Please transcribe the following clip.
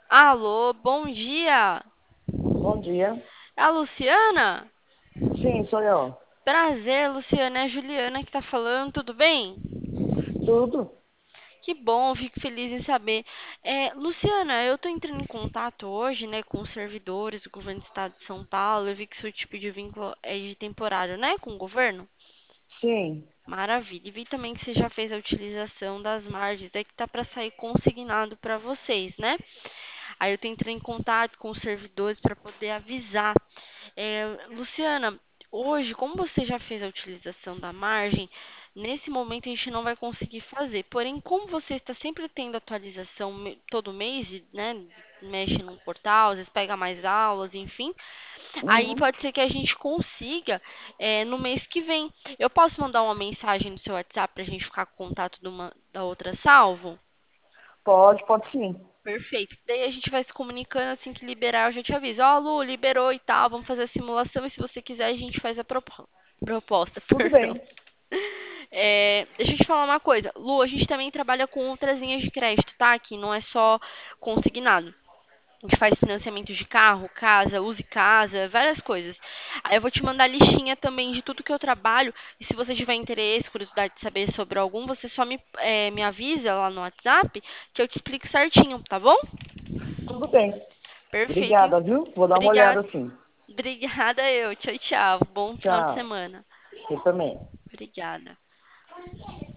Alô, bom dia. Bom dia. É a Luciana? Sim, sou eu. Prazer, Luciana. É a Juliana que tá falando, tudo bem? Tudo? Que bom, fico feliz em saber. Luciana, eu tô entrando em contato hoje, né, com os servidores do governo do estado de São Paulo. Eu vi que seu tipo de vínculo é de temporário, né, com o governo? Sim. Maravilha. E vi também que você já fez a utilização das margens, é que tá para sair consignado para vocês, né? Aí eu tô entrando em contato com os servidores para poder avisar. Luciana, hoje, como você já fez a utilização da margem, nesse momento a gente não vai conseguir fazer. Porém, como você está sempre tendo atualização todo mês, né? Mexe no portal, às vezes pega mais aulas, enfim. Aí Uhum. pode ser que a gente consiga no mês que vem. Eu posso mandar uma mensagem no seu WhatsApp para a gente ficar com contato da outra salvo? Pode sim. Perfeito. Daí a gente vai se comunicando assim que liberar, eu já te aviso. Ó, Lu, liberou e tal, vamos fazer a simulação e se você quiser a gente faz a proposta, Tudo perdão. bem. Deixa eu te falar uma coisa. Lu, a gente também trabalha com outras linhas de crédito, tá? Que não é só consignado. A gente faz financiamento de carro, casa, use casa, várias coisas. Aí eu vou te mandar listinha também de tudo que eu trabalho. E se você tiver interesse, curiosidade de saber sobre algum, você só me avisa lá no WhatsApp que eu te explico certinho, tá bom? Tudo bem. Perfeito. Obrigada, viu? Vou dar uma Obrigada. olhada sim. Obrigada eu. Tchau, tchau. Bom final de Tchau. semana. Você também. Obrigada.